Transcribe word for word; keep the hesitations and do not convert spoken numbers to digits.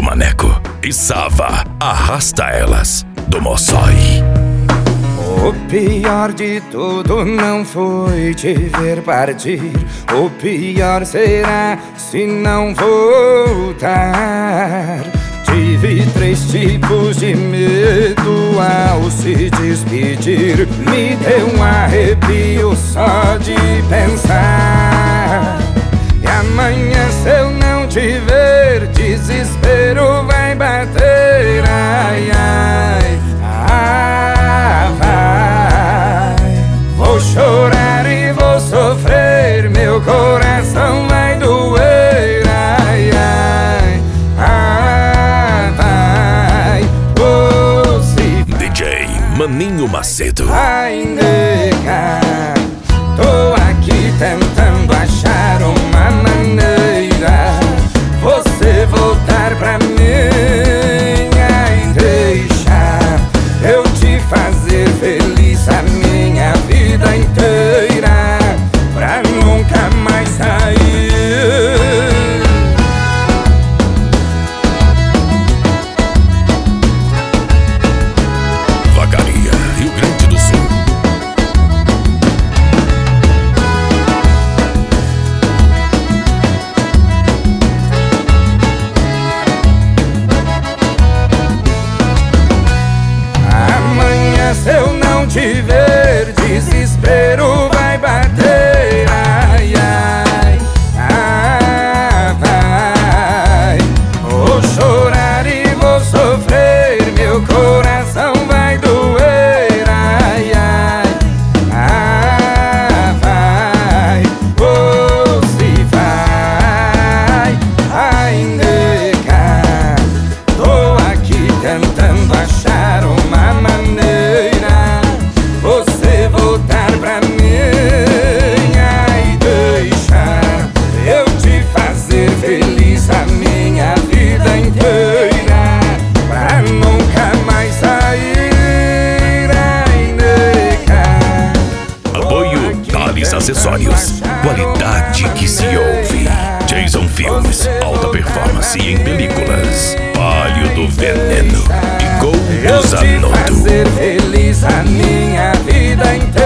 Maneco e Sava, Arrasta Elas, do Mossói. O pior de tudo não foi te ver partir. O pior será se não voltar. Tive três tipos de medo ao se despedir. Me deu um arrepio só de pensar. E amanhã se eu não te ver, desespero vai bater. Ai, ai, ah, vai. Vou chorar e vou sofrer, meu coração vai doer. Ai, ai, ah, vai. Oh, se D J Maninho Macedo. ai, nega, tô aqui tentando achar uma maneira você voltar pra mim. Ai, deixa eu te fazer feliz a minha vida inteira, pra nunca mais sair. Vacaria, Rio Grande do Sul. Amanhã se eu não te ver, desespero vai bater. Ai, ai, ah, vai. Vou chorar e vou sofrer, meu coração vai doer. Ai, ai, ah, vai. Oh, se vai. Ai, nega, tô aqui tentando achar uma maneira você voltar pra mim. Ai, deixa eu te fazer feliz a minha vida inteira, pra nunca mais sair. Ai, nega. Apoio Thales Acessórios, qualidade que se ouve. Jason Filmes, alta performance em películas. Palio do Veneno e Gol Eu do te Zanotto. fazer feliz a minha vida inteira.